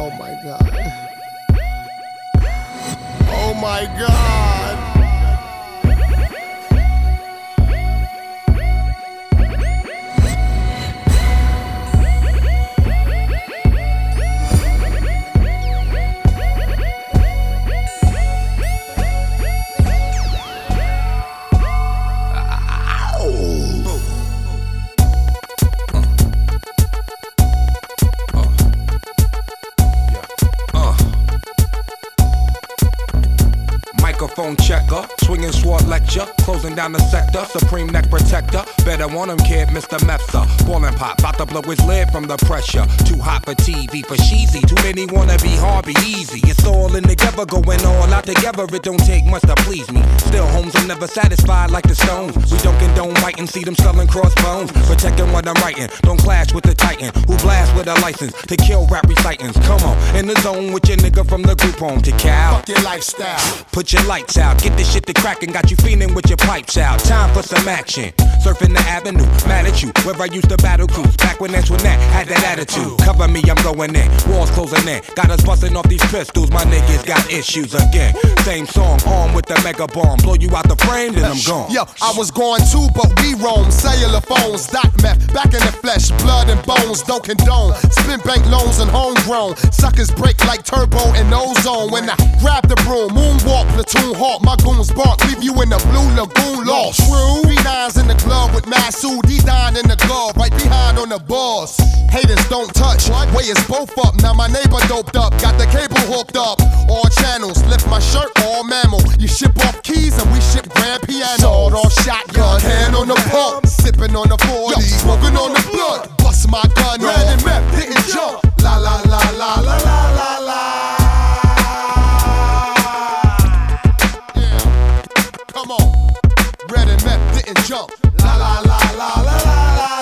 Oh my God. Oh my God. Microphone checker, swinging sword lecture, closing down the sector, supreme neck protector. Better want him, kid, Mr. Mepsa. Ballin' pop, bout to blow his lid from the pressure. Too hot for TV, for cheesy. Too many wanna be hard, be easy. It's all in together, going all out together. It don't take much to please me. Still, homes are never satisfied like the Stones. We don't condone writing, see them selling crossbones. Protecting what I'm writing, don't clash with the titan who blast with a license to kill rap recitants. Come on, in the zone with your nigga from the group home to Cal. Fuck your lifestyle. Put your lights out, get this shit to crackin', got you feeling with your pipes out. Time for some action. Surfing the avenue, mad at you. Where I used to battle cruise, back when Antoinette had that attitude. Cover me, I'm going in. Walls closing in. Got us busting off these pistols. My niggas got issues again. Same song, armed with the mega bomb. Blow you out the frame, then I'm gone. Yo, I was going too, but we roam. Cellular phones, dot meth, back in the flesh, blood and bones, don't condone. Spin bank loans and homegrown. Suckers break like turbo and ozone. When I grab the broom, moonwalk, platoon hawk, my goons bark, leave you in the blue lagoon lost. True. P9's in the club with Masood, D9 in the glove, right behind on the boss. Haters don't touch, way is both up. Now my neighbor doped up, got the cable hooked up. All channels, lift my shirt, all mammal. You ship off keys and we ship grand piano. Sawed off shotgun, hand on the pump, sipping on the 40, smoking on the blood. Bust my gun, red and meth, didn't jump. La la la la la la la la. Yeah, come on, red and meth didn't jump. La la la la la la la.